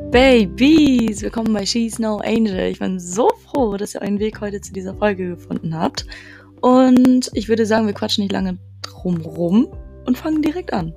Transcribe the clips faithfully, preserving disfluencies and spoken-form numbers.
Babys, willkommen bei She's No Angel. Ich bin so froh, dass ihr euren Weg heute zu dieser Folge gefunden habt. Und ich würde sagen, wir quatschen nicht lange drum rum und fangen direkt an.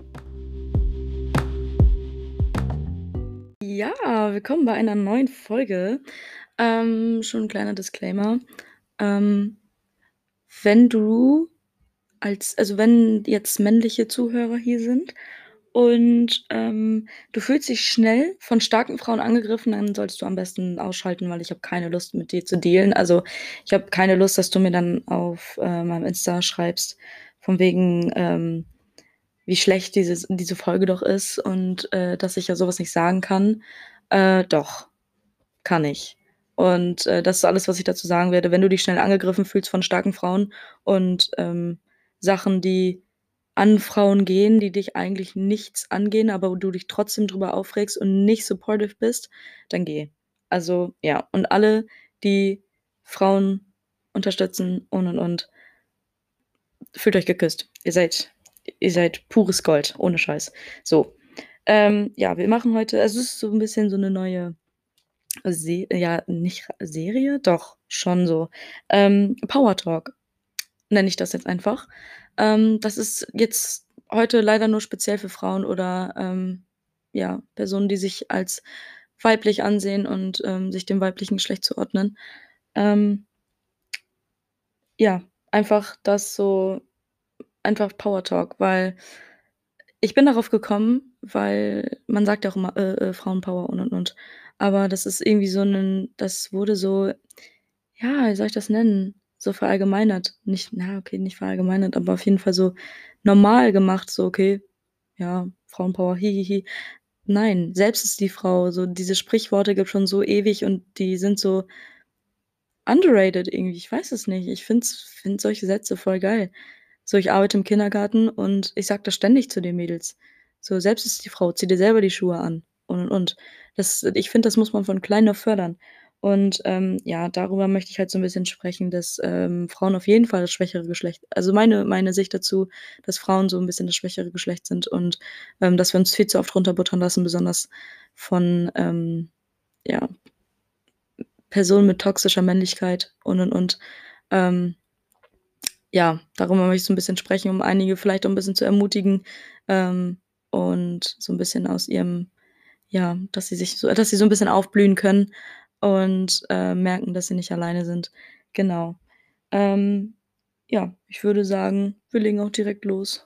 Ja, willkommen bei einer neuen Folge. Ähm, schon ein kleiner Disclaimer. Ähm, wenn du als, also wenn jetzt männliche Zuhörer hier sind und ähm, du fühlst dich schnell von starken Frauen angegriffen, dann solltest du am besten ausschalten, weil ich habe keine Lust, mit dir zu dealen. Also ich habe keine Lust, dass du mir dann auf äh, meinem Insta schreibst, von wegen, ähm, wie schlecht diese, diese Folge doch ist und äh, dass ich ja sowas nicht sagen kann. Äh, doch, kann ich. Und äh, das ist alles, was ich dazu sagen werde. Wenn du dich schnell angegriffen fühlst von starken Frauen und ähm, Sachen, die an Frauen gehen, die dich eigentlich nichts angehen, aber du dich trotzdem drüber aufregst und nicht supportive bist, dann geh. Also ja, und alle, die Frauen unterstützen und und und, fühlt euch geküsst. Ihr seid, ihr seid pures Gold, ohne Scheiß. So, ähm, ja, wir machen heute, also es ist so ein bisschen so eine neue Se ja, nicht Serie, doch schon so. Ähm, Power Talk nenne ich das jetzt einfach. Ähm, das ist jetzt heute leider nur speziell für Frauen oder ähm, ja, Personen, die sich als weiblich ansehen und ähm, sich dem weiblichen Geschlecht zuordnen. Ähm, ja, einfach das so, einfach Power Talk, weil ich bin darauf gekommen, weil man sagt ja auch immer, äh, äh, Frauenpower und und und. Aber das ist irgendwie so ein, das wurde so, ja, wie soll ich das nennen? So verallgemeinert. Nicht, na, okay, nicht verallgemeinert, aber auf jeden Fall so normal gemacht, so, okay, ja, Frauenpower, hihihi. Nein, selbst ist die Frau. So, diese Sprichworte gibt schon so ewig und die sind so underrated irgendwie. Ich weiß es nicht. Ich finde find solche Sätze voll geil. So, ich arbeite im Kindergarten und ich sage das ständig zu den Mädels. So, selbst ist die Frau, zieh dir selber die Schuhe an und und und. Das, ich finde, das muss man von klein auf fördern. Und ähm, ja, darüber möchte ich halt so ein bisschen sprechen, dass ähm, Frauen auf jeden Fall das schwächere Geschlecht, also meine, meine Sicht dazu, dass Frauen so ein bisschen das schwächere Geschlecht sind und ähm, dass wir uns viel zu oft runterbuttern lassen, besonders von ähm, ja, Personen mit toxischer Männlichkeit und und und. Ähm, ja, darüber möchte ich so ein bisschen sprechen, um einige vielleicht auch ein bisschen zu ermutigen, ähm, und so ein bisschen aus ihrem, ja, dass sie sich so, dass sie so ein bisschen aufblühen können und äh, merken, dass sie nicht alleine sind. Genau. Ähm, ja, ich würde sagen, wir legen auch direkt los.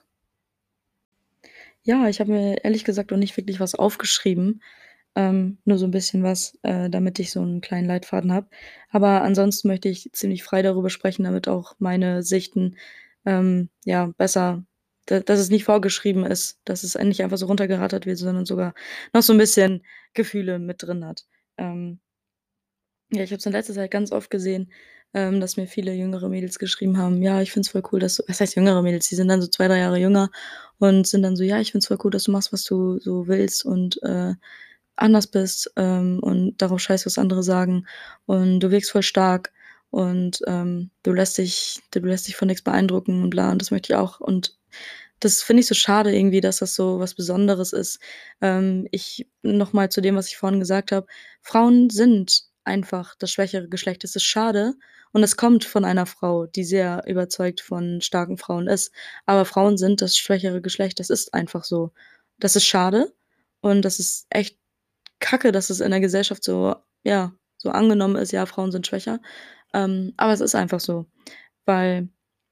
Ja, ich habe mir ehrlich gesagt auch nicht wirklich was aufgeschrieben, ähm, nur so ein bisschen was, äh, damit ich so einen kleinen Leitfaden habe. Aber ansonsten möchte ich ziemlich frei darüber sprechen, damit auch meine Sichten, ähm, ja, besser, da dass es nicht vorgeschrieben ist, dass es nicht einfach so runtergerattert wird, sondern sogar noch so ein bisschen Gefühle mit drin hat. Ähm ja, ich habe es in letzter Zeit ganz oft gesehen, ähm, dass mir viele jüngere Mädels geschrieben haben: „Ja, ich finde es voll cool, dass du“, was heißt jüngere Mädels, die sind dann so zwei drei Jahre jünger und sind dann so: „Ja, ich finde es voll cool, dass du machst, was du so willst und, äh, anders bist, ähm, und darauf scheißt, was andere sagen. Und du wirkst voll stark und, ähm, du lässt dich du lässt dich von nix beeindrucken und bla, und das möchte ich auch.“ Und das finde ich so schade irgendwie, dass das so was Besonderes ist. Ähm, ich noch mal zu dem, was ich vorhin gesagt habe: Frauen sind einfach das schwächere Geschlecht. Es ist schade und es kommt von einer Frau, die sehr überzeugt von starken Frauen ist. Aber Frauen sind das schwächere Geschlecht. Das ist einfach so. Das ist schade und das ist echt kacke, dass es in der Gesellschaft so, ja, so angenommen ist, ja, Frauen sind schwächer. Ähm, aber es ist einfach so, weil,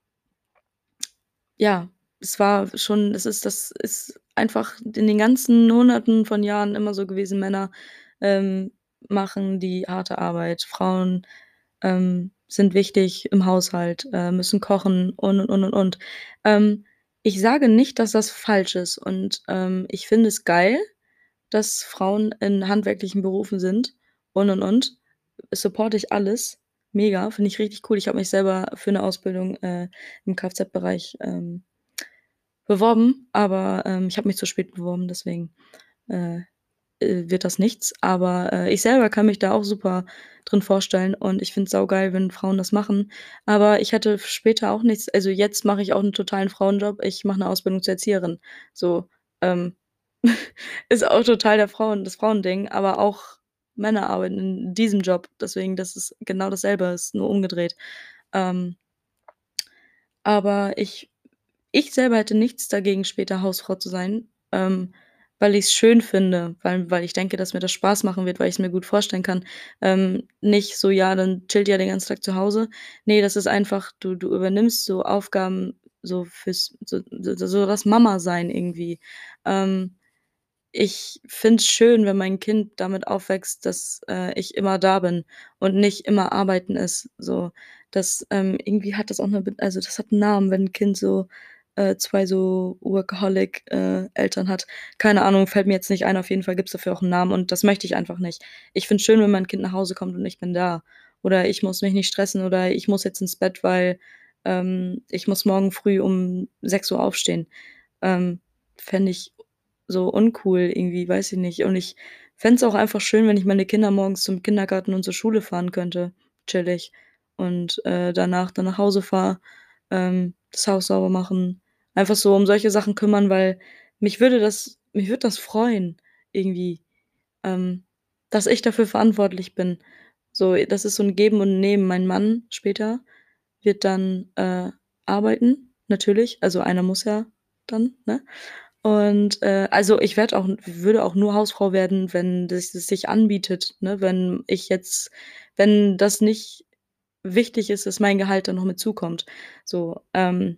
ja, es war schon, es ist, das ist einfach in den ganzen Hunderten von Jahren immer so gewesen. Männer ähm, machen die harte Arbeit. Frauen ähm, sind wichtig im Haushalt, äh, müssen kochen und und und und und. Ähm, ich sage nicht, dass das falsch ist und ähm, ich finde es geil, dass Frauen in handwerklichen Berufen sind und und und. Supporte ich alles. Mega, finde ich richtig cool. Ich habe mich selber für 'ne Ausbildung äh, im Kfz-Bereich ähm, beworben, aber ähm, ich habe mich zu spät beworben, deswegen äh, äh, wird das nichts. Aber äh, ich selber kann mich da auch super drin vorstellen und ich finde es saugeil, wenn Frauen das machen. Aber ich hätte später auch nichts, also jetzt mache ich auch 'n totalen Frauenjob. Ich mache 'ne Ausbildung zur Erzieherin. So, ähm ist auch total der Frauen das Frauending, aber auch Männer arbeiten in diesem Job. Deswegen, das ist genau dasselbe, ist nur umgedreht. Ähm aber ich ich selber hätte nichts dagegen, später Hausfrau zu sein, ähm, weil ich's schön finde, weil weil ich denke, dass mir das Spaß machen wird, weil ich's mir gut vorstellen kann. Ähm, nicht so: „Ja, dann chillt ihr den ganzen Tag zu Hause.“ Ne, das ist einfach du du übernimmst so Aufgaben so fürs so so so das Mama-Sein irgendwie. Ähm, ich finde es schön, wenn mein Kind damit aufwächst, dass, äh, ich immer da bin und nicht immer arbeiten ist, so. Das, ähm irgendwie hat das auch 'ne be also, das hat 'n Namen, wenn 'n Kind so, äh, zwei so Workaholic, äh, Eltern hat. Keine Ahnung, fällt mir jetzt nicht ein. Auf jeden Fall gibt's dafür auch 'n Namen und das möchte ich einfach nicht. Ich finde es schön, wenn mein Kind nach Hause kommt und ich bin da. Oder ich muss mich nicht stressen oder ich muss jetzt ins Bett, weil, ähm, ich muss morgen früh um sechs Uhr aufstehen. Ähm, fände ich so uncool irgendwie, weiß ich nicht. Und ich fände es auch einfach schön, wenn ich meine Kinder morgens zum Kindergarten und zur Schule fahren könnte, chillig. Und, äh, danach dann nach Hause fahre, ähm, das Haus sauber machen, einfach so um solche Sachen kümmern, weil mich würde das mich würde das freuen irgendwie, ähm, dass ich dafür verantwortlich bin. So, das ist so 'n Geben und Nehmen. Mein Mann später wird dann, äh, arbeiten, natürlich. Also, einer muss ja dann, ne? Und, äh also, ich werde auch würde auch nur Hausfrau werden, wenn das es sich anbietet, ne? Wenn ich jetzt wenn das nicht wichtig ist, dass mein Gehalt dann noch mit zukommt, so, ähm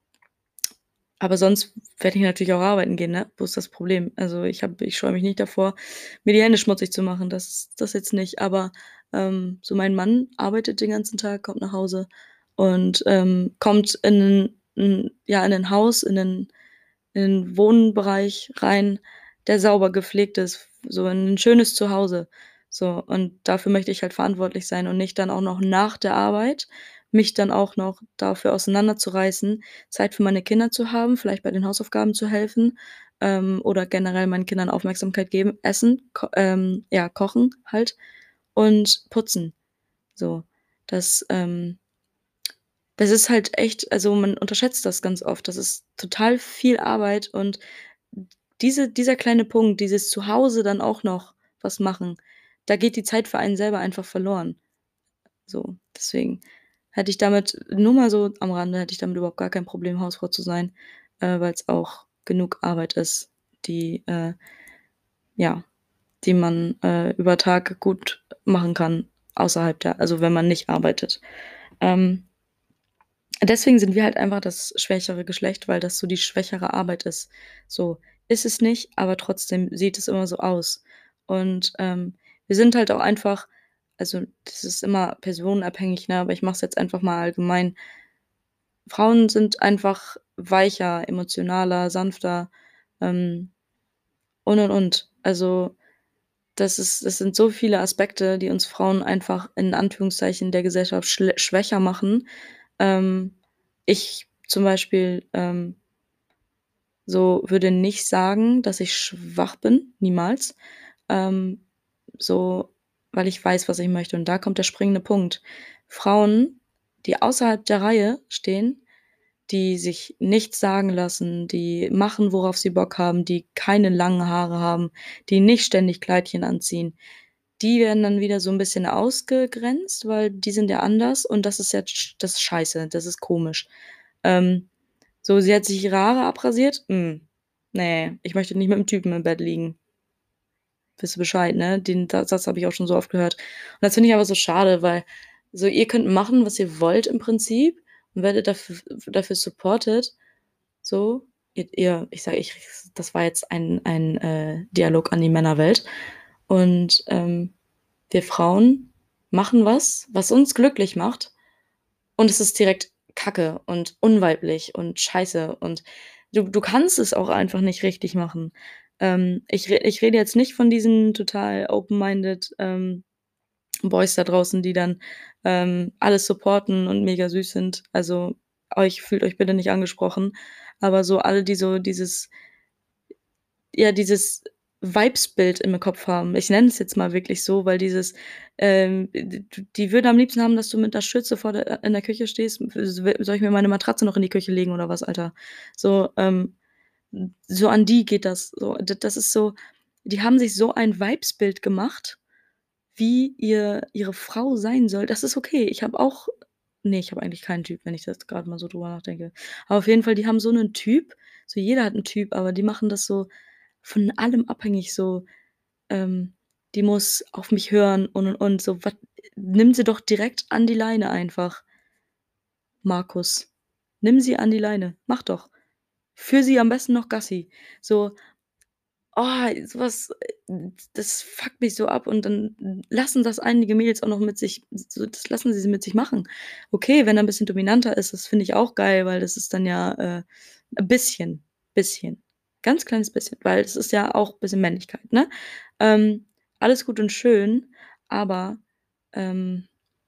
aber sonst werde ich natürlich auch arbeiten gehen, ne? Wo ist das Problem? Also, ich habe ich scheue mich nicht davor, mir die Hände schmutzig zu machen, das das jetzt nicht. Aber, ähm, so mein Mann arbeitet den ganzen Tag, kommt nach Hause und, ähm, kommt in 'nen 'n ja, in 'nen Haus, in 'nen in 'nen Wohnbereich rein, der sauber gepflegt ist, so in 'n schönes Zuhause. So, und dafür möchte ich halt verantwortlich sein und nicht dann auch noch nach der Arbeit mich dann auch noch dafür auseinanderzureißen, Zeit für meine Kinder zu haben, vielleicht bei den Hausaufgaben zu helfen, ähm, oder generell meinen Kindern Aufmerksamkeit geben, essen, ko ähm, ja, kochen halt und putzen. So, das, ähm das ist halt echt also, man unterschätzt das ganz oft. Das ist total viel Arbeit und diese dieser kleine Punkt, dieses zu Hause dann auch noch was machen, da geht die Zeit für einen selber einfach verloren. So, deswegen hätte ich damit nur mal so am Rande hätte ich damit überhaupt gar kein Problem, Hausfrau zu sein, äh, weil's auch genug Arbeit ist, die, äh ja, die man, äh, über Tag gut machen kann außerhalb der also, wenn man nicht arbeitet. Ähm deswegen sind wir halt einfach das schwächere Geschlecht, weil das so die schwächere Arbeit ist. So, ist es nicht, aber trotzdem sieht es immer so aus. Und, ähm, wir sind halt auch einfach also, das ist immer personenabhängig, ne, aber ich mache es jetzt einfach mal allgemein. Frauen sind einfach weicher, emotionaler, sanfter, ähm, und, und, und. Also, das ist das sind so viele Aspekte, die uns Frauen einfach in Anführungszeichen der Gesellschaft schl schwächer machen. Ähm, ich zum Beispiel, ähm so würde nicht sagen, dass ich schwach bin, niemals. Ähm, so, weil ich weiß, was ich möchte. Und da kommt der springende Punkt. Frauen, die außerhalb der Reihe stehen, die sich nichts sagen lassen, die machen, worauf sie Bock haben, die keine langen Haare haben, die nicht ständig Kleidchen anziehen, die werden dann wieder so 'n bisschen ausgegrenzt, weil die sind ja anders und das ist jetzt sch das ist scheiße, das ist komisch. Ähm, so, sie hat sich ihre Haare abrasiert? Hm, ne, ich möchte nicht mit 'm Typen im Bett liegen. Wisst ihr Bescheid, ne? Den Da Satz habe ich auch schon so oft gehört. Und das finde ich aber so schade, weil so, ihr könnt machen, was ihr wollt im Prinzip und werdet dafü dafür supported, so. Ihr ihr ich sage ich das war jetzt ein ein, äh, Dialog an die Männerwelt. Und, ähm, wir Frauen machen was, was uns glücklich macht und es ist direkt Kacke und unweiblich und scheiße und du du kannst es auch einfach nicht richtig machen. Ähm, ich re ich rede jetzt nicht von diesen total open-minded, ähm, Boys da draußen, die dann, ähm, alles supporten und mega süß sind. Also, euch fühlt euch bitte nicht angesprochen. Aber so alle, die so dieses ja, dieses Vibesbild im Kopf haben. Ich nenne es jetzt mal wirklich so, weil dieses, ähm, d d die würden am liebsten haben, dass du mit 'ner Schürze vor der in der Küche stehst. „Soll ich mir meine Matratze noch in die Küche legen oder was, Alter?“ So, ähm so an die geht das so. D das ist so die haben sich so ein Vibesbild gemacht, wie ihr ihre Frau sein soll. Das ist okay. Ich habe auch ne, ich habe eigentlich keinen Typ, wenn ich das grad mal so drüber nachdenke. Aber auf jeden Fall, die haben so 'nen Typ, so jeder hat 'n Typ, aber die machen das so von allem abhängig so, ähm, die muss auf mich hören und und und so. Was nimm sie doch direkt an die Leine einfach. Markus, nimm sie an die Leine. Mach doch. Führ sie am besten noch Gassi. So, oh, so was, äh, das fuckt mich so ab und dann lassen das einige Mädels auch noch mit sich so das lassen sie mit sich machen. Okay, wenn er 'n bisschen dominanter ist, das finde ich auch geil, weil das ist dann ja, äh, 'n bisschen bisschen, ganz kleines bisschen, weil es ist ja auch bisschen Männlichkeit, ne? Ähm, alles gut und schön, aber, ähm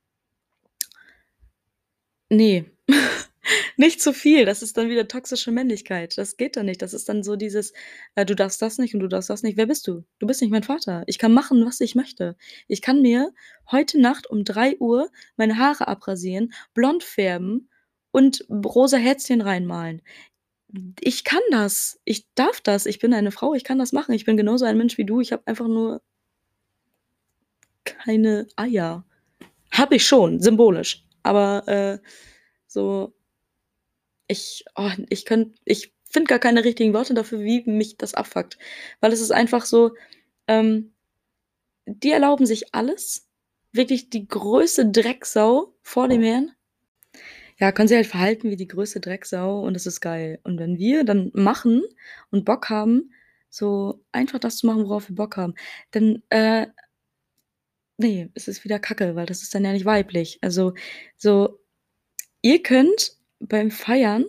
ne, nicht zu viel. Das ist dann wieder toxische Männlichkeit. Das geht dann nicht. Das ist dann so dieses, äh: „Du darfst das nicht und du darfst das nicht.“ Wer bist du? Du bist nicht mein Vater. Ich kann machen, was ich möchte. Ich kann mir heute Nacht um drei Uhr meine Haare abrasieren, blond färben und b rosa Herzchen reinmalen. Ich kann das. Ich darf das. Ich bin eine Frau, ich kann das machen. Ich bin genauso ein Mensch wie du. Ich habe einfach nur keine Eier. Habe ich schon, symbolisch, aber, äh, so ich oh, ich könnt ich finde gar keine richtigen Worte dafür, wie mich das abfuckt, weil es ist einfach so, ähm, die erlauben sich alles, wirklich die größte Drecksau vor dem Herrn. Ja, können sich halt verhalten wie die größte Drecksau und das ist geil. Und wenn wir dann machen und Bock haben, so einfach das zu machen, worauf wir Bock haben, dann, äh ne, es ist wieder Kacke, weil das ist dann ja nicht weiblich. Also, so ihr könnt beim Feiern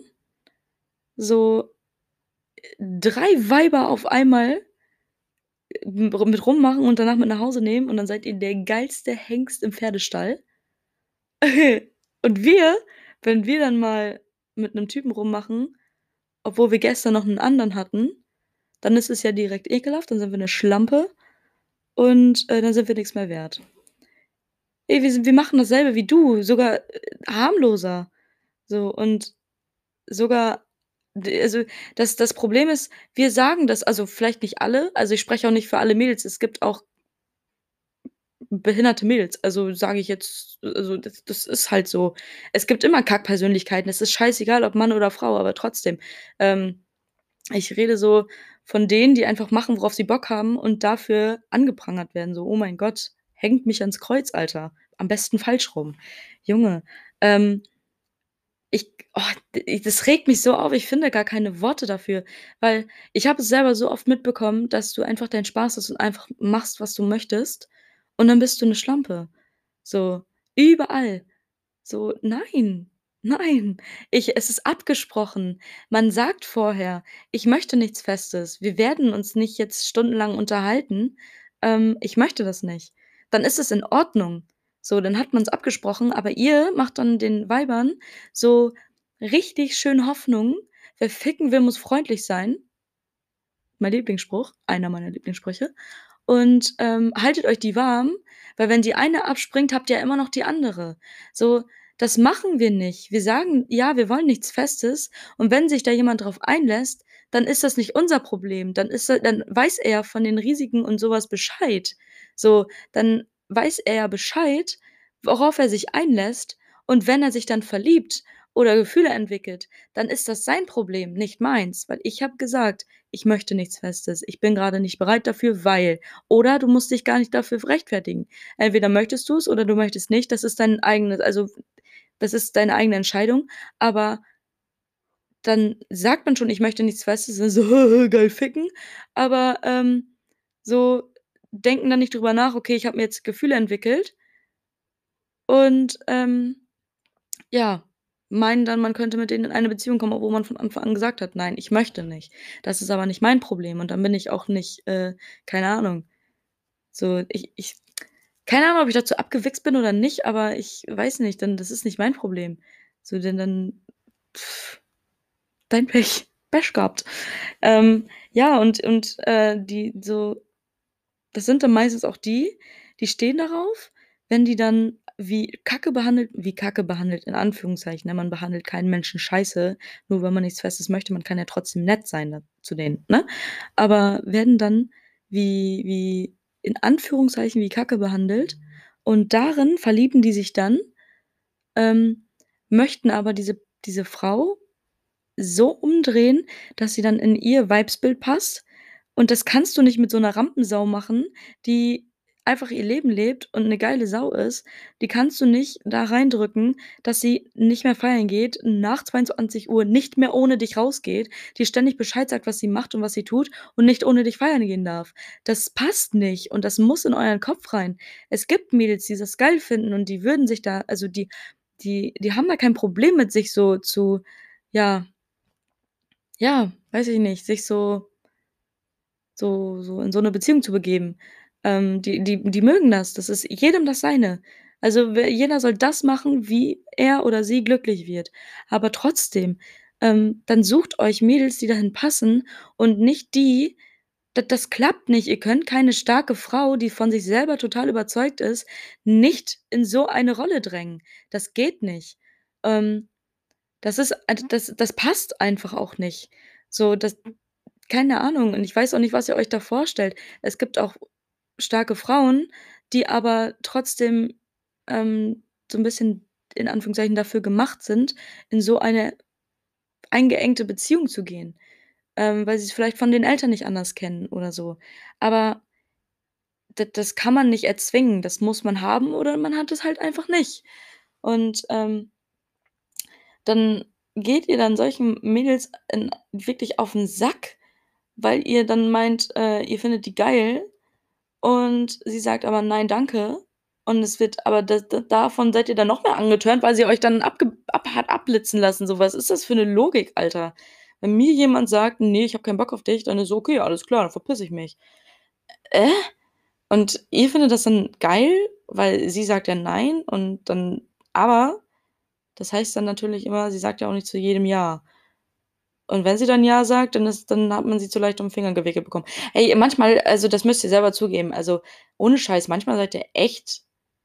so, äh, drei Weiber auf einmal m mit rummachen und danach mit nach Hause nehmen und dann seid ihr der geilste Hengst im Pferdestall. Und wir wenn wir dann mal mit 'nem Typen rummachen, obwohl wir gestern noch 'nen anderen hatten, dann ist es ja direkt ekelhaft, dann sind wir 'ne Schlampe und, äh, dann sind wir nix mehr wert. Ey, wir sind wir machen dasselbe wie du, sogar, äh, harmloser. So und sogar d also, das das Problem ist, wir sagen das also, vielleicht nicht alle, also, ich spreche auch nicht für alle Mädels. Es gibt auch behinderte Mädels, also, sage ich jetzt also, das das ist halt so. Es gibt immer Kackpersönlichkeiten. Es ist scheißegal, ob Mann oder Frau, aber trotzdem. Ähm, ich rede so von denen, die einfach machen, worauf sie Bock haben und dafür angeprangert werden, so: „Oh mein Gott, hängt mich ans Kreuz, Alter.“ Am besten falsch rum. Junge, ähm ich oh, d das regt mich so auf, ich finde gar keine Worte dafür, weil ich habe es selber so oft mitbekommen, dass du einfach deinen Spaß hast und einfach machst, was du möchtest und dann bist du 'ne Schlampe. So, überall. So, nein, nein. Ich es ist abgesprochen. Man sagt vorher: „Ich möchte nichts Festes. Wir werden uns nicht jetzt stundenlang unterhalten. Ähm, ich möchte das nicht.“ Dann ist es in Ordnung. So, dann hat man's abgesprochen, aber ihr macht dann den Weibern so richtig schön Hoffnung. „Wer ficken will, muss freundlich sein.“ Mein Lieblingsspruch, einer meiner Lieblingssprüche. Und, ähm, haltet euch die warm, weil wenn die eine abspringt, habt ihr immer noch die andere. So, das machen wir nicht. Wir sagen: „Ja, wir wollen nichts Festes.“ Und wenn sich da jemand drauf einlässt, dann ist das nicht unser Problem. Dann ist er dann weiß er von den Risiken und so was Bescheid. So, dann weiß er ja Bescheid, worauf er sich einlässt. Und wenn er sich dann verliebt oder Gefühle entwickelt, dann ist das sein Problem, nicht meins, weil ich habe gesagt: „Ich möchte nichts Festes. Ich bin grade nicht bereit dafür, weil“ oder du musst dich gar nicht dafür f rechtfertigen. Entweder möchtest du's oder du möchtest nicht. Das ist dein eigenes also, das ist deine eigene Entscheidung, aber dann sagt man schon: „Ich möchte nichts Festes“, dann so: „Geil ficken.“ Aber, ähm, so denken dann nicht drüber nach: „Okay, ich habe mir jetzt Gefühle entwickelt“ und, ähm, ja, meinen dann, man könnte mit denen in eine Beziehung kommen, obwohl man von Anfang an gesagt hat: „Nein, ich möchte nicht.“ Das ist aber nicht mein Problem und dann bin ich auch nicht, äh, keine Ahnung. So, ich ich keine Ahnung, ob ich dazu abgewichst bin oder nicht, aber ich weiß nicht, dann das ist nicht mein Problem. So, denn dann dein Pech. Pech gehabt. Ähm, ja, und und, äh, die so das sind dann meistens auch die, die stehen darauf, wenn die dann wie Kacke behandelt wie Kacke behandelt in Anführungszeichen, ne? Man behandelt keinen Menschen scheiße, nur weil man nichts Festes möchte. Man kann ja trotzdem nett sein da zu denen, ne? Aber werden dann wie wie in Anführungszeichen wie Kacke behandelt und darin verlieben die sich dann, ähm, möchten aber diese diese Frau so umdrehen, dass sie dann in ihr Weibsbild passt. Und das kannst du nicht mit so 'ner Rampensau machen, die einfach ihr Leben lebt und 'ne geile Sau ist. Die kannst du nicht da reindrücken, dass sie nicht mehr feiern geht, nach zweiundzwanzig Uhr nicht mehr ohne dich rausgeht, dir ständig Bescheid sagt, was sie macht und was sie tut und nicht ohne dich feiern gehen darf. Das passt nicht und das muss in euren Kopf rein. Es gibt Mädels, die das geil finden und die würden sich da also, die die die haben da kein Problem mit, sich so zu ja ja, weiß ich nicht, sich so so so in so 'ne Beziehung zu begeben. Ähm, die die die mögen das. Das ist jedem das Seine. Also, we jeder soll das machen, wie er oder sie glücklich wird. Aber trotzdem, ähm, dann sucht euch Mädels, die dahin passen und nicht die d das klappt nicht. Ihr könnt keine starke Frau, die von sich selber total überzeugt ist, nicht in so eine Rolle drängen. Das geht nicht. Ähm, das ist äh, das das passt einfach auch nicht. So, das keine Ahnung und ich weiß auch nicht, was ihr euch da vorstellt. Es gibt auch starke Frauen, die aber trotzdem, ähm, so 'n bisschen in Anführungszeichen dafür gemacht sind, in so eine eingeengte Beziehung zu gehen, ähm, weil sie's vielleicht von den Eltern nicht anders kennen oder so. Aber d das kann man nicht erzwingen. Das muss man haben oder man hat es halt einfach nicht. Und, ähm dann geht ihr dann solchen Mädels in wirklich auf 'n Sack, weil ihr dann meint, äh, ihr findet die geil und sie sagt aber: „Nein, danke.“ Und es wird aber da da davon seid ihr dann noch mehr angetörnt, weil sie euch dann abge ab hat abblitzen lassen. So, was ist das für 'ne Logik, Alter? Wenn mir jemand sagt: „Ne, ich habe keinen Bock auf dich“, dann ist okay, alles klar, dann verpiss ich mich. Äh? Und ihr findet das dann geil, weil sie sagt ja „Nein“ und dann aber das heißt dann natürlich immer, sie sagt ja auch nicht zu jedem „ja“. Und wenn sie dann „ja“ sagt, dann ist dann hat man sie zu leicht um 'n Finger gewickelt bekommen. Ey, manchmal also, das müsst ihr selber zugeben, also, ohne Scheiß, manchmal seid ihr echt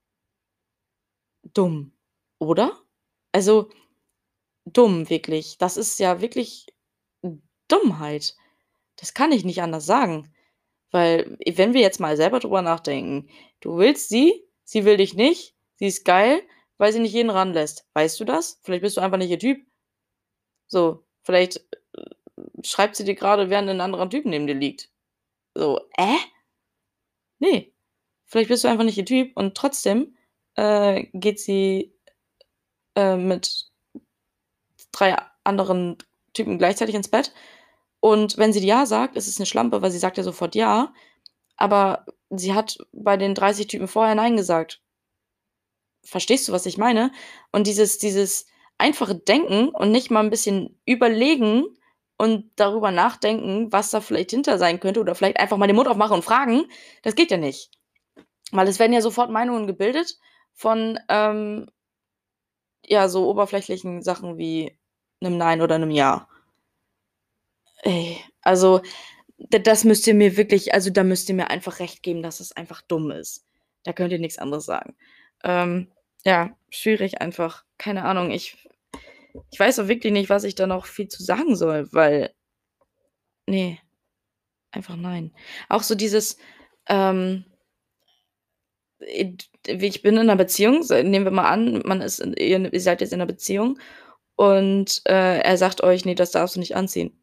dumm, oder? Also, dumm, wirklich. Das ist ja wirklich Dummheit. Das kann ich nicht anders sagen. Weil, wenn wir jetzt mal selber drüber nachdenken, du willst sie, sie will dich nicht, sie ist geil, weil sie nicht jeden ranlässt. Weißt du das? Vielleicht bist du einfach nicht ihr Typ. So, vielleicht, äh, schreibt sie dir grade, während 'nen anderer Typ neben dir liegt. So, äh? Ne. Vielleicht bist du einfach nicht ihr Typ und trotzdem, äh, geht sie, äh, mit drei anderen Typen gleichzeitig ins Bett. Und wenn sie „ja“ sagt, ist es 'ne Schlampe, weil sie sagt ja sofort „ja“, aber sie hat bei den dreißig Typen vorher „nein“ gesagt. Verstehst du, was ich meine? Und dieses dieses einfache Denken und nicht mal 'n bisschen überlegen und darüber nachdenken, was da vielleicht hinter sein könnte oder vielleicht einfach mal den Mund aufmachen und fragen, das geht ja nicht. Weil es werden ja sofort Meinungen gebildet von, ähm ja, so oberflächlichen Sachen wie 'nem „Nein“ oder 'nem „Ja“. Ey, also, d das müsst ihr mir wirklich also, da müsst ihr mir einfach recht geben, dass es einfach dumm ist. Da könnt ihr nix anderes sagen. Ähm, ja, schwierig einfach. Keine Ahnung, ich ich weiß auch wirklich nicht, was ich da noch viel zu sagen soll, weil ne, einfach nein. Auch so dieses, ähm äh, d wie ich bin in 'ner Beziehung, s nehmen wir mal an, man ist in ihr ihr seid jetzt in 'ner Beziehung und, äh, er sagt euch: „Ne, das darfst du nicht anziehen.“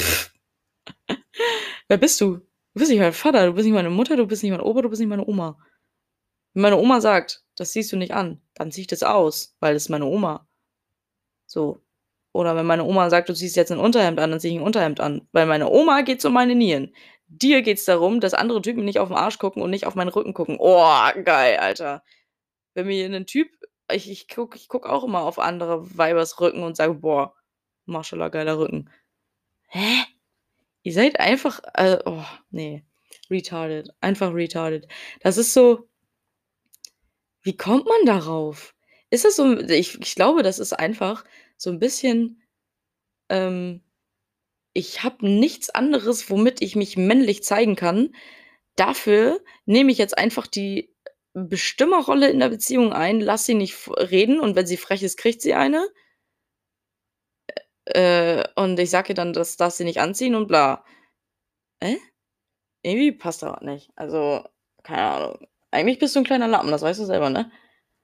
Wer bist du? Du bist nicht mein Vater, du bist nicht meine Mutter, du bist nicht mein Opa, du bist nicht meine Oma. Wenn meine Oma sagt: „Das ziehst du nicht an“, dann ziehe ich das aus, weil das ist meine Oma. So. Oder wenn meine Oma sagt: „Du ziehst jetzt 'n Unterhemd an“, dann ziehe ich 'n Unterhemd an, weil meiner Oma geht's um meine Nieren. Dir geht's darum, dass andere Typen nicht auf'n Arsch gucken und nicht auf meinen Rücken gucken. Oh, geil, Alter. Wenn mir 'nen Typ ich ich gucke ich gucke auch immer auf andere Weibers Rücken und sage: „Boah, Maschallah, geiler Rücken.“ Hä? Ihr seid einfach, äh oh, ne, retarded, einfach retarded. Das ist so wie kommt man darauf? Ist das so ich ich glaube, das ist einfach so 'n bisschen, ähm ich habe nichts anderes, womit ich mich männlich zeigen kann. Dafür nehme ich jetzt einfach die bestimme Rolle in der Beziehung ein, lass sie nicht f reden und wenn sie frech ist, kriegt sie eine. Äh, und ich sage ihr dann, das darf sie nicht anziehen und bla. Hä? Irgendwie passt da was nicht. Also, keine Ahnung. Eigentlich bist du 'n kleiner Lappen, das weißt du selber, ne?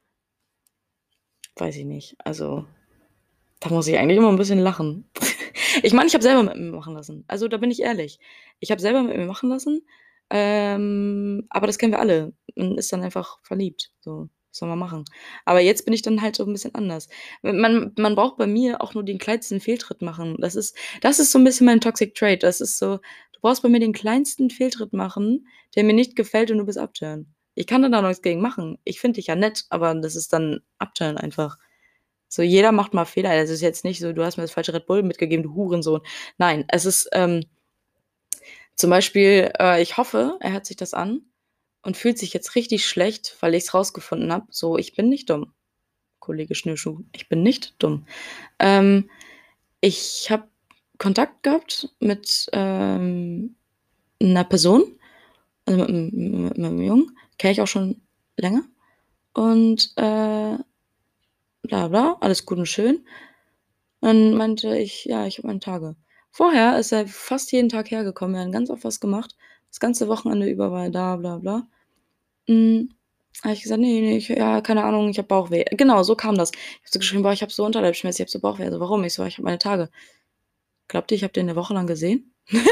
Weiß ich nicht. Also, da muss ich eigentlich immer 'n bisschen lachen. Ich meine, ich habe selber mit mir machen lassen. Also, da bin ich ehrlich. Ich habe selber mit mir machen lassen, ähm, aber das kennen wir alle. Man ist dann einfach verliebt, so. Was soll man machen? Aber jetzt bin ich dann halt so 'n bisschen anders. M man man braucht bei mir auch nur den kleinsten Fehltritt machen. Das ist das ist so 'n bisschen mein Toxic Trait. Das ist so, du brauchst bei mir den kleinsten Fehltritt machen, der mir nicht gefällt und du bist Upturn. Ich kann da dann auch nix gegen machen. Ich finde dich ja nett, aber das ist dann Upturn einfach. So, jeder macht mal Fehler. Es ist jetzt nicht so: „Du hast mir das falsche Red Bull mitgegeben, du Hurensohn.“ Nein, es ist, ähm zum Beispiel, äh, ich hoffe, er hört sich das an und fühlt sich jetzt richtig schlecht, weil ich's rausgefunden habe. So, ich bin nicht dumm, Kollege Schnürschuh. Ich bin nicht dumm. Ähm, ich habe Kontakt gehabt mit, ähm, 'ner Person, also mit 'm mit 'nem Jungen, kenne ich auch schon länger und, äh, bla bla, alles gut und schön. Dann meinte ich: „Ja, ich habe meine Tage.“ Vorher ist er fast jeden Tag hergekommen. Wir haben ganz oft was gemacht. Das ganze Wochenende über war er da, bla bla. Hm, habe ich gesagt: „Ne, ne, ich ja, keine Ahnung, ich habe Bauchweh.“ Genau, so kam das. Ich habe so geschrieben: „Boah, ich habe so Unterleibsschmerzen, ich habe so Bauchweh.“ Er so: „Warum?“ Ich so: „Ich habe meine Tage.“ Glaubt ihr, ich habe den 'ne Woche lang gesehen?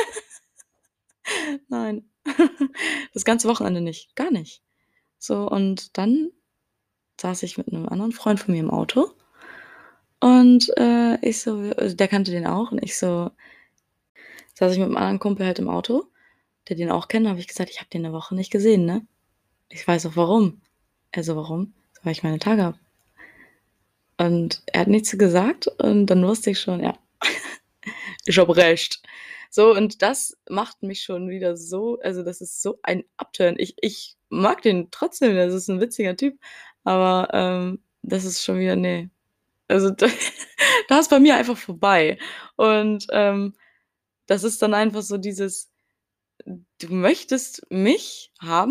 Nein. Das ganze Wochenende nicht, gar nicht. So, und dann saß ich mit 'nem anderen Freund von mir im Auto und, äh, ich so also, der kannte den auch und ich so saß ich mit 'nem anderen Kumpel halt im Auto, der den auch kennt, habe ich gesagt: „Ich habe den 'ne Woche nicht gesehen, ne? Ich weiß auch warum.“ Er so: „Warum?“ So: „Weil ich meine Tage habe.“ Und er hat nichts gesagt und dann wusste ich schon, ja, ich habe recht. So, und das macht mich schon wieder so also, das ist so ein Upturn. Ich ich mag den trotzdem, das ist 'n witziger Typ, aber, ähm, das ist schon wieder ne. Also, da da ist bei mir einfach vorbei. Und, ähm, das ist dann einfach so dieses du möchtest mich haben,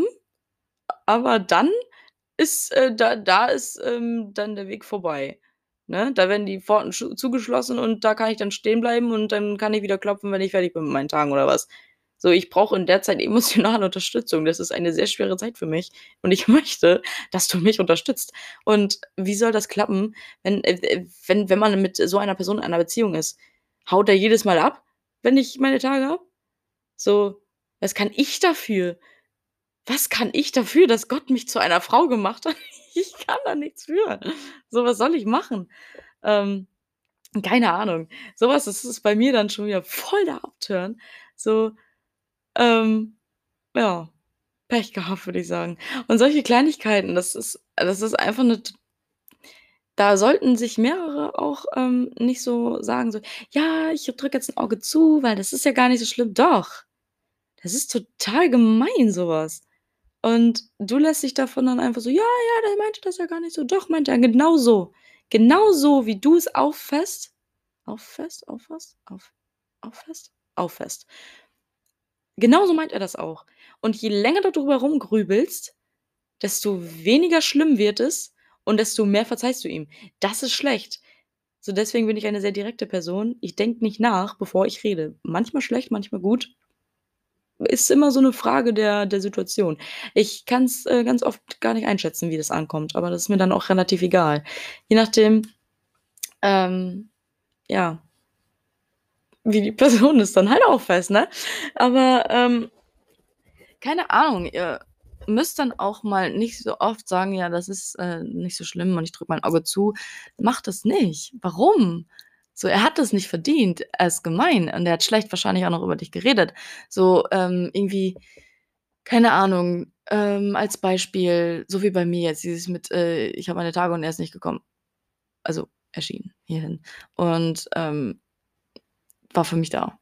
aber dann ist, äh da da ist, ähm, dann der Weg vorbei, ne? Da werden die Pforten schu zugeschlossen und da kann ich dann stehen bleiben und dann kann ich wieder klopfen, wenn ich fertig bin mit meinen Tagen oder was. So, ich brauche in der Zeit emotionale Unterstützung. Das ist eine sehr schwere Zeit für mich und ich möchte, dass du mich unterstützt. Und wie soll das klappen, wenn äh, äh, wenn wenn man mit so einer Person in einer Beziehung ist? Haut der jedes Mal ab, wenn ich meine Tage habe? So, was kann ich dafür? Was kann ich dafür, dass Gott mich zu einer Frau gemacht hat? Ich kann da nichts für. So, was soll ich machen? Ähm, keine Ahnung. So was, das ist bei mir dann schon wieder voll der Upturn. So, ähm, ja, Pech gehabt, würde ich sagen. Und solche Kleinigkeiten, das ist das ist einfach 'ne t da sollten sich mehrere auch, ähm, nicht so sagen so: „Ja, ich drücke jetzt 'n Auge zu, weil das ist ja gar nicht so schlimm.“ Doch, das ist total gemein so was. Und du lässt dich davon dann einfach so: „Ja, ja, der meinte das ja gar nicht so.“ Doch, meint er genauso. Genauso wie du's auffasst auffasst, auffasst, auf auffasst? Auffasst. Genauso meint er das auch. Und je länger du drüber rumgrübelst, desto weniger schlimm wird es und desto mehr verzeihst du ihm. Das ist schlecht. So, deswegen bin ich eine sehr direkte Person. Ich denke nicht nach, bevor ich rede. Manchmal schlecht, manchmal gut. Ist immer so 'ne Frage der der Situation. Ich kann's, äh, ganz oft gar nicht einschätzen, wie das ankommt, aber das ist mir dann auch relativ egal. Je nachdem, ähm, ja wie die Person es dann halt auffasst, ne? Aber, ähm, keine Ahnung, ihr müsst dann auch mal nicht so oft sagen: „Ja, das ist, äh, nicht so schlimm und ich drücke mein Auge zu.“ Macht das nicht. Warum? So, er hat das nicht verdient. Er ist gemein und er hat schlecht wahrscheinlich auch noch über dich geredet. So, ähm, irgendwie, keine Ahnung, ähm, als Beispiel, so wie bei mir jetzt, dieses mit, äh, ich habe meine Tage und er ist nicht gekommen. Also, erschienen hierhin und, ähm war für mich da.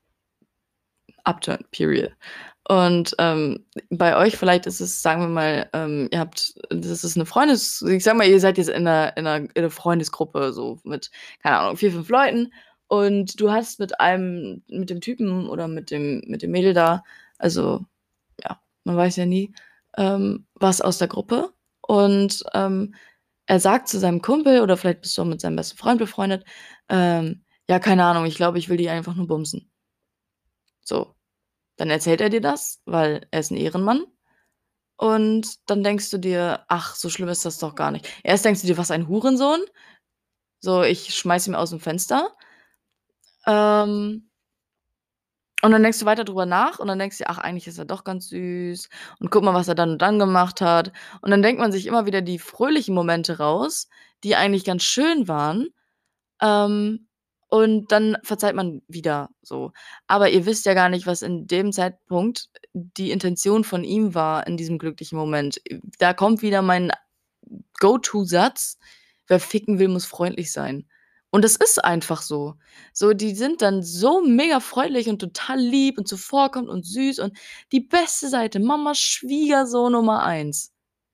Upturn, period. Und, ähm, bei euch vielleicht ist es, sagen wir mal, ähm, ihr habt das ist 'ne Freundes ich sage mal, ihr seid jetzt in 'ner in 'ner in 'ner Freundesgruppe so mit, keine Ahnung, vier, fünf Leuten und du hast mit einem mit dem Typen oder mit dem mit dem Mädel da also, ja, man weiß ja nie, ähm, was aus der Gruppe und, ähm, er sagt zu seinem Kumpel oder vielleicht bist du auch mit seinem besten Freund befreundet, ähm: „Ja, keine Ahnung, ich glaube, ich will die einfach nur bumsen.“ So, dann erzählt er dir das, weil er ist 'n Ehrenmann und dann denkst du dir: „Ach, so schlimm ist das doch gar nicht.“ Erst denkst du dir: „Was ein Hurensohn.“ So, ich schmeiße ihn aus'm Fenster. Ähm und dann denkst du weiter drüber nach und dann denkst du dir: „Ach, eigentlich ist er doch ganz süß und guck mal, was er dann und dann gemacht hat.“ Und dann denkt man sich immer wieder die fröhlichen Momente raus, die eigentlich ganz schön waren, ähm, und dann verzeiht man wieder so. Aber ihr wisst ja gar nicht, was in dem Zeitpunkt die Intention von ihm war in diesem glücklichen Moment. Äh, da kommt wieder mein Go-to-Satz: „Wer ficken will, muss freundlich sein.“ Und das ist einfach so. So, die sind dann so mega freundlich und total lieb und zuvorkommend und süß und die beste Seite, Mamas Schwiegersohn Nummer eins.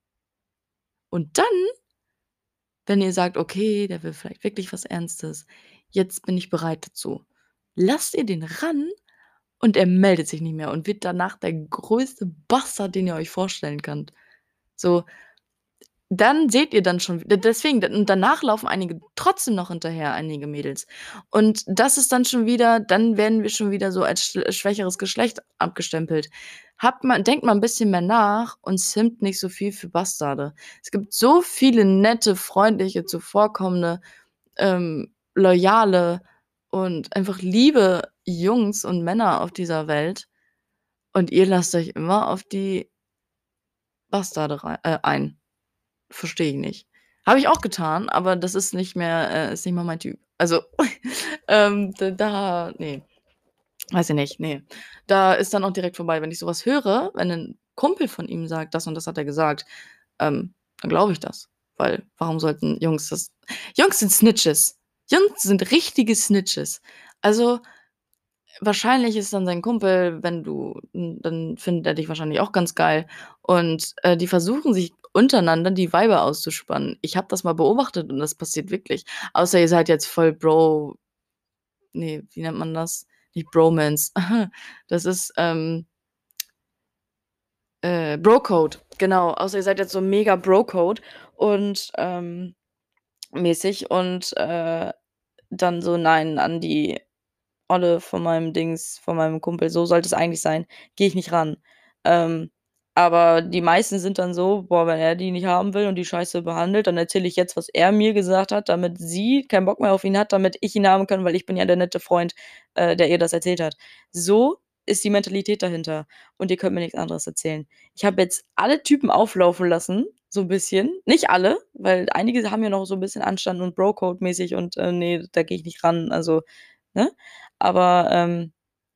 Und dann wenn ihr sagt: „Okay, der will vielleicht wirklich was Ernstes. Jetzt bin ich bereit dazu.“ Lasst ihr den ran und er meldet sich nicht mehr und wird danach der größte Bastard, den ihr euch vorstellen könnt. So, dann seht ihr dann schon d deswegen, d und danach laufen einige trotzdem noch hinterher, einige Mädels. Und das ist dann schon wieder dann werden wir schon wieder so als sch schwächeres Geschlecht abgestempelt. Habt mal denkt mal 'n bisschen mehr nach und simpt nicht so viel für Bastarde. Es gibt so viele nette, freundliche, zuvorkommende, ähm, loyale und einfach liebe Jungs und Männer auf dieser Welt und ihr lasst euch immer auf die Bastarde rei äh, ein. Verstehe ich nicht. Habe ich auch getan, aber das ist nicht mehr äh, ist nicht mehr mein Typ. Also, ähm, d da ne, weiß ich nicht, ne. Da ist dann auch direkt vorbei. Wenn ich so was höre, wenn 'nen Kumpel von ihm sagt: „Das und das hat er gesagt“, ähm, dann glaube ich das, weil warum sollten Jungs das Jungs sind Snitches. Jungs sind richtige Snitches. Also, wahrscheinlich ist dann sein Kumpel, wenn du hm, dann findet er dich wahrscheinlich auch ganz geil und, äh, die versuchen sich untereinander die Weiber auszuspannen. Ich habe das mal beobachtet und das passiert wirklich. Außer ihr seid jetzt voll Bro ne, wie nennt man das? Nicht Bromance. Das ist, ähm äh, Bro-Code, genau. Außer ihr seid jetzt so mega Bro-Code und, ähm mäßig und, äh, dann so: „Nein, an die Olle von meinem Dings von meinem Kumpel, so sollte es eigentlich sein, gehe ich nicht ran.“ Ähm, aber die meisten sind dann so: „Boah, wenn er die nicht haben will und die scheiße behandelt, dann erzähle ich jetzt, was er mir gesagt hat, damit sie keinen Bock mehr auf ihn hat, damit ich ihn haben kann, weil ich bin ja der nette Freund, äh, der ihr das erzählt hat.“ So ist die Mentalität dahinter und ihr könnt mir nichts anderes erzählen. Ich habe jetzt alle Typen auflaufen lassen, so 'n bisschen. Nicht alle, weil einige haben ja noch so 'n bisschen Anstand und Bro-Code-mäßig und, äh, ne, da gehe ich nicht ran, also, ne? Aber, ähm,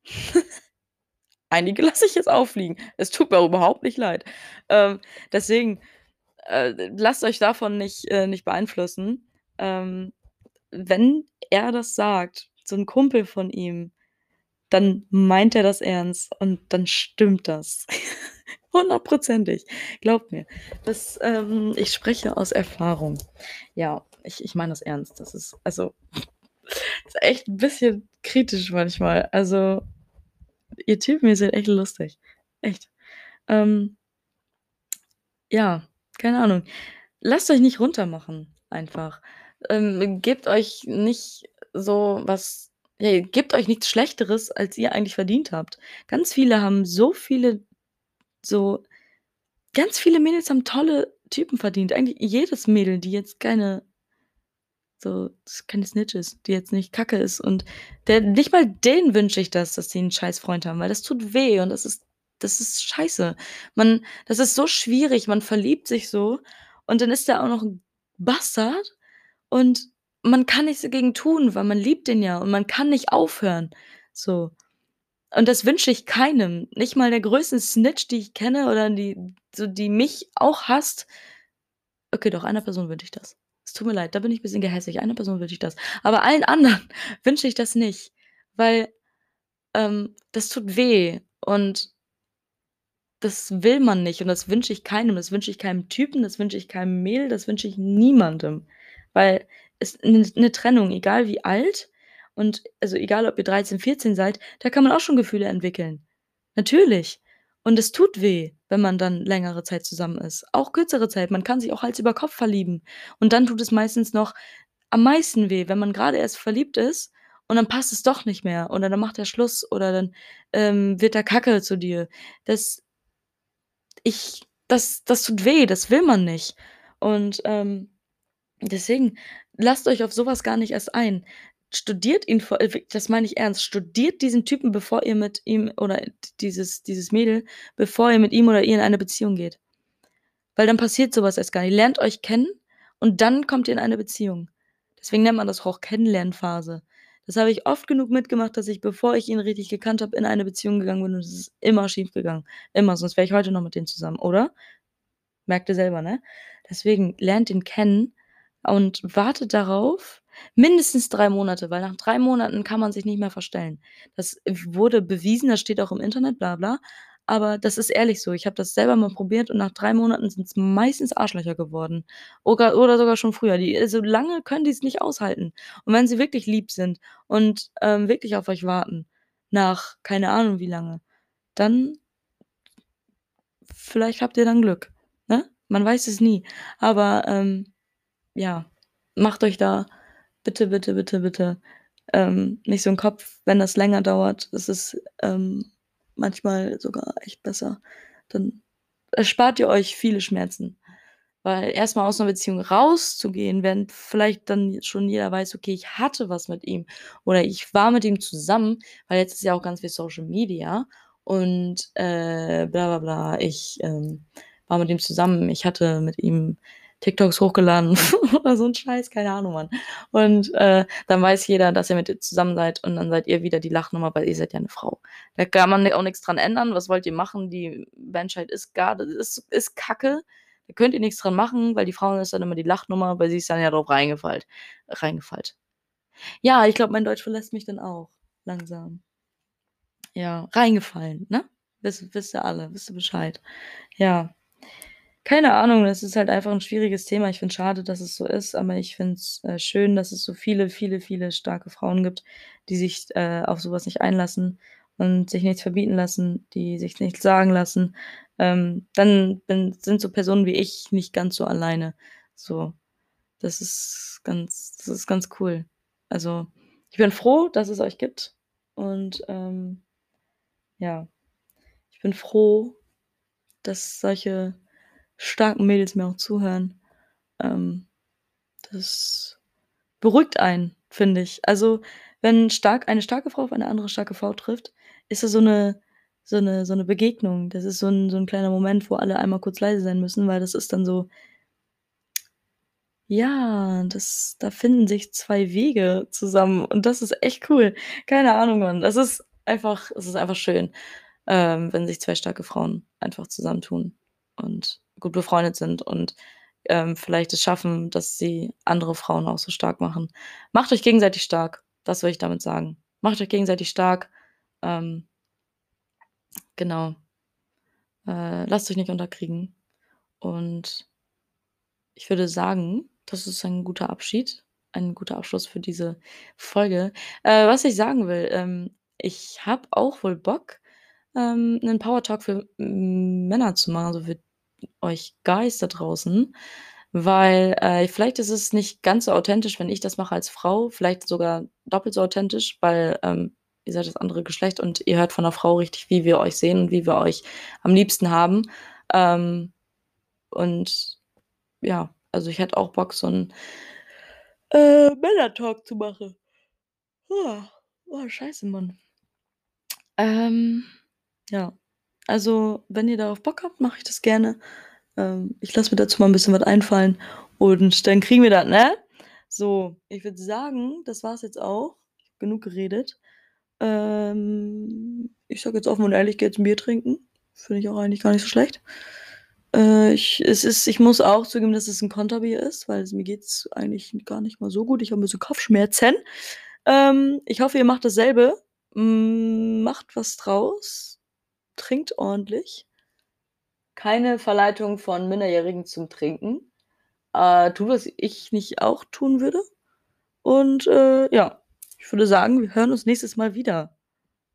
einige lasse ich jetzt auffliegen. Es tut mir auch überhaupt nicht leid. Ähm, deswegen, äh, lasst euch davon nicht äh, nicht beeinflussen. Ähm, wenn er das sagt, so 'n Kumpel von ihm, dann meint er das ernst und dann stimmt das. Hundertprozentig. Glaubt mir. Das ähm, ich spreche aus Erfahrung. Ja, ich ich meine das ernst. Das ist also ist echt 'n bisschen kritisch manchmal. Also, ihr Typen, ihr seid echt lustig. Echt. Ähm ja, keine Ahnung. Lasst euch nicht runtermachen einfach. Ähm, gebt euch nicht so was ja, gebt euch nichts Schlechteres, als ihr eigentlich verdient habt. Ganz viele haben so viele so ganz viele Mädels haben tolle Typen verdient. Eigentlich jedes Mädel, die jetzt keine so s keine Snitch ist, die jetzt nicht Kacke ist und der nicht mal denen wünsche ich das, dass die 'n scheiß Freund haben, weil das tut weh und das ist das ist scheiße. Man das ist so schwierig, man verliebt sich so und dann ist der auch noch 'n Bastard und man kann nichts dagegen tun, weil man liebt den ja und man kann nicht aufhören, so. Und das wünsche ich keinem, nicht mal der größten Snitch, die ich kenne oder die so die mich auch hasst. Okay, doch, einer Person wünsche ich das. Es tut mir leid, da bin ich bisschen gehässig. Einer Person wünsche ich das. Aber allen anderen wünsche ich das nicht, weil, ähm, das tut weh und das will man nicht und das wünsche ich keinem. Das wünsche ich keinem Typen, das wünsche ich keinem Mädel, das wünsche ich niemandem, weil es 'n 'ne Trennung, egal wie alt und also, egal ob ihr dreizehn, vierzehn seid, da kann man auch schon Gefühle entwickeln. Natürlich. Und es tut weh, wenn man dann längere Zeit zusammen ist. Auch kürzere Zeit. Man kann sich auch Hals über Kopf verlieben. Und dann tut es meistens noch am meisten weh, wenn man grade erst verliebt ist und dann passt es doch nicht mehr oder dann macht er Schluss oder dann, ähm, wird er Kacke zu dir. Das ich das das tut weh, das will man nicht. Und, ähm, deswegen lasst euch auf so was gar nicht erst ein. Studiert ihn vor äh, w das meine ich ernst. Studiert diesen Typen, bevor ihr mit ihm oder d dieses dieses Mädel, bevor ihr mit ihm oder ihr in eine Beziehung geht. Weil dann passiert so was erst gar nicht. Lernt euch kennen und dann kommt ihr in eine Beziehung. Deswegen nennt man das auch Kennenlernphase. Das habe ich oft genug mitgemacht, dass ich, bevor ich ihn richtig gekannt habe, in eine Beziehung gegangen bin und es ist immer schiefgegangen. Immer, sonst wäre ich heute noch mit dem zusammen, oder? Merkt ihr selber, ne? Deswegen lernt ihn kennen und wartet darauf mindestens drei Monate, weil nach drei Monaten kann man sich nicht mehr verstellen. Das wurde bewiesen, das steht auch im Internet, bla bla, aber das ist ehrlich so. Ich habe das selber mal probiert und nach drei Monaten sind's meistens Arschlöcher geworden. Oger oder sogar schon früher. Die äh, so lange können die's nicht aushalten. Und wenn sie wirklich lieb sind und, ähm, wirklich auf euch warten, nach keine Ahnung wie lange, dann vielleicht habt ihr dann Glück, ne? Man weiß es nie. Aber, ähm, ja, macht euch da bitte, bitte, bitte, bitte, ähm, nicht so 'n Kopf, wenn das länger dauert. Es ist, ähm, manchmal sogar echt besser. Dann erspart ihr euch viele Schmerzen. Weil erst mal aus 'ner Beziehung rauszugehen, wenn vielleicht dann schon jeder weiß: „Okay, ich hatte was mit ihm oder ich war mit ihm zusammen“, weil jetzt ist ja auch ganz viel Social Media und, äh, bla bla bla. Ich, ähm, war mit ihm zusammen. Ich hatte mit ihm TikToks hochgeladen oder so 'n Scheiß, keine Ahnung, Mann. Und, äh, dann weiß jeder, dass ihr mit ihr zusammen seid und dann seid ihr wieder die Lachnummer, weil ihr seid ja 'ne Frau. Da kann man auch nix dran ändern. Was wollt ihr machen? Die Menschheit ist grade ist ist Kacke. Da könnt ihr nix dran machen, weil die Frauen ist dann immer die Lachnummer, weil sie ist dann ja drauf reingefallt reingefallt. Ja, ich glaube, mein Deutsch verlässt mich dann auch langsam. Ja, reingefallen, ne? Wiss wisst ihr alle, wisst ihr Bescheid. Ja. Keine Ahnung, das ist halt einfach 'n schwieriges Thema. Ich finde es schade, dass es so ist, aber ich finde es, äh, schön, dass es so viele, viele, viele starke Frauen gibt, die sich, äh, auf so was nicht einlassen und sich nichts verbieten lassen, die sich nichts sagen lassen. Ähm, dann bin sind so Personen wie ich nicht ganz so alleine. So, das ist ganz das ist ganz cool. Also, ich bin froh, dass es euch gibt und, ähm, ja. Ich bin froh, dass solche starken Mädels mir auch zuhören. Ähm, das beruhigt einen, finde ich. Also, wenn stark eine starke Frau auf eine andere starke Frau trifft, ist das so 'ne so 'ne so 'ne Begegnung. Das ist so 'n so 'n kleiner Moment, wo alle einmal kurz leise sein müssen, weil das ist dann so ja, das da finden sich zwei Wege zusammen und das ist echt cool. Keine Ahnung, Mann. Das ist einfach es ist einfach schön, ähm, wenn sich zwei starke Frauen einfach zusammentun und gut befreundet sind und, ähm, vielleicht es schaffen, dass sie andere Frauen auch so stark machen. Macht euch gegenseitig stark, das will ich damit sagen. Macht euch gegenseitig stark, ähm genau. Äh, lasst euch nicht unterkriegen und ich würde sagen, das ist ein guter Abschied, ein guter Abschluss für diese Folge. Äh, was ich sagen will, ähm, ich habe auch voll Bock, ähm, 'nen Power Talk für M Männer zu machen, also für euch Guys da draußen, weil, äh, vielleicht ist es nicht ganz so authentisch, wenn ich das mache als Frau, vielleicht sogar doppelt so authentisch, weil, ähm, ihr seid das andere Geschlecht und ihr hört von 'ner Frau richtig, wie wir euch sehen und wie wir euch am liebsten haben. Ähm, und ja, also ich hätte auch Bock, so 'n äh, Männer-Talk zu machen. Oh, scheiße, Mann. Ähm, ja. Also, wenn ihr darauf Bock habt, mache ich das gerne. Ähm, ich lasse mir dazu mal 'n bisschen was einfallen und dann kriegen wir das, ne? So, ich würde sagen, das war's jetzt auch. Genug geredet. Ähm, ich sage jetzt offen und ehrlich, ich gehe jetzt 'n Bier trinken. Finde ich auch eigentlich gar nicht so schlecht. Äh, ich es ist ich muss auch zugeben, dass es 'n Konterbier ist, weil es mir geht's eigentlich gar nicht mal so gut. Ich habe 'n bisschen Kopfschmerzen. Ähm, ich hoffe, ihr macht dasselbe. Hm, macht was draus, trinkt ordentlich. Keine Verleitung von Minderjährigen zum Trinken. Äh, tut, was ich nicht auch tun würde. Und, äh, ja, ich würde sagen, wir hören uns nächstes Mal wieder.